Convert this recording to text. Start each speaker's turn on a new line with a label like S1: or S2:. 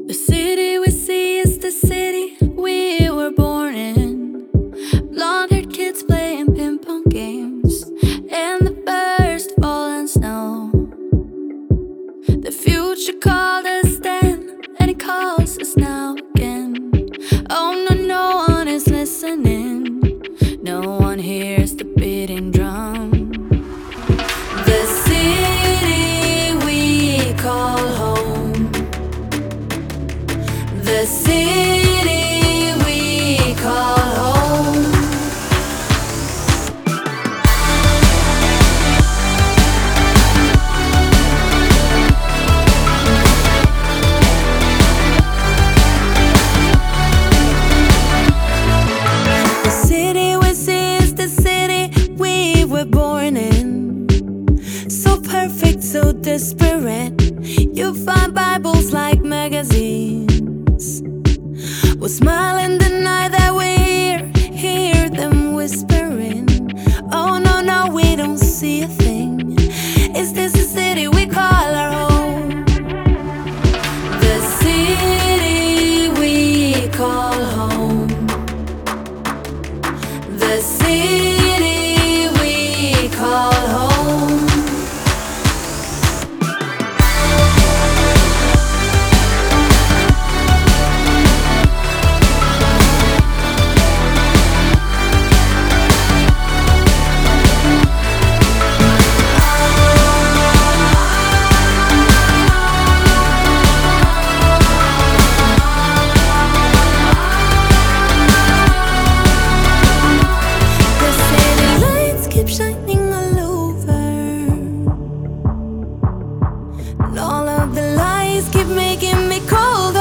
S1: The city we see is the city we were born in. Blonde-haired kids playing ping-pong games, and the first falling snow. The future called us then, and it calls us now again. Oh no, no one is listening. No one hears the beating drum. The city we call home. The city we call home. The city we see is the city we were born in. So perfect, so desperate. You find Bibles like magazines. We'll smile and deny that we hear them whispering. Oh no, no, we don't see a thing. Is this the city we call our home? The city we call home. The city we call home. Shining all over, and all of the lights keep making me colder.